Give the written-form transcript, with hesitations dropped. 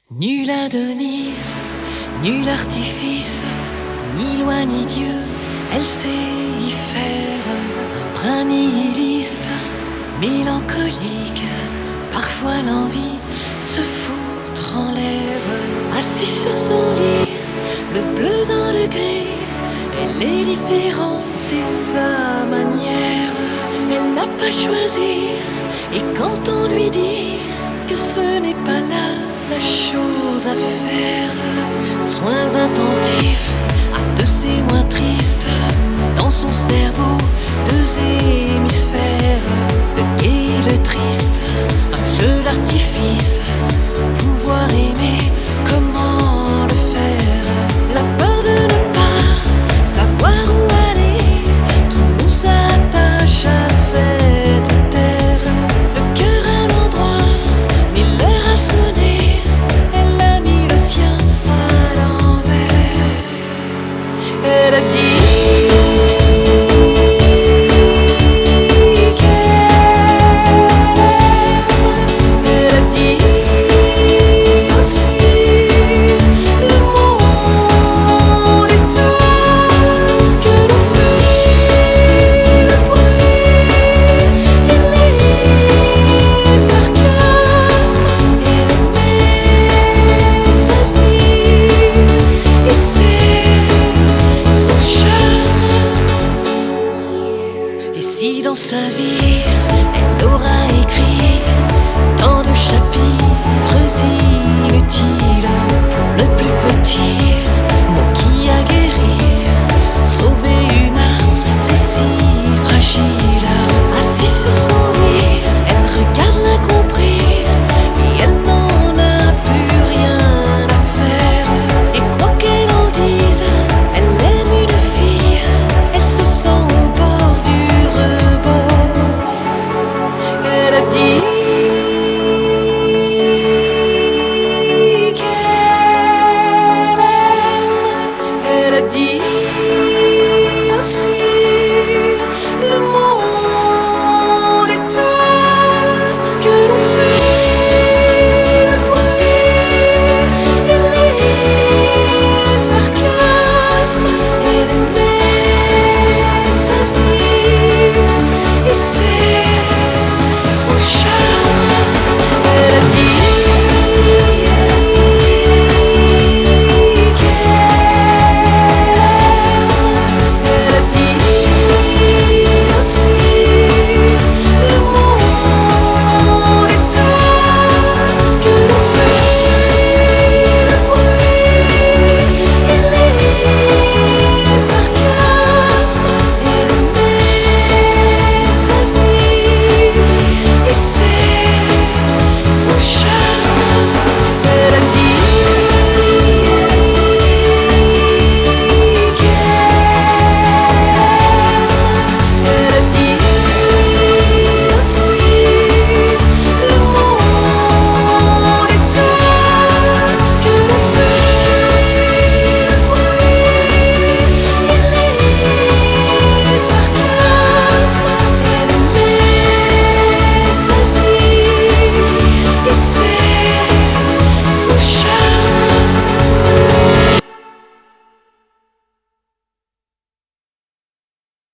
Nul Adonis, nul artifice, ni loi ni Dieu, elle sait y faire. Un brin nihiliste, mélancolique, parfois l'envie se foutre en l'air. Assis sur son lit, le bleu dans le gris, elle est différente, c'est sa manière. Elle n'a pas choisi, et quand on lui dit que ce n'est pas là la chose à faire, soins intensifs à de ses moins tristes, dans son cerveau deux hémisphères, le gai et le triste, un jeu d'artifice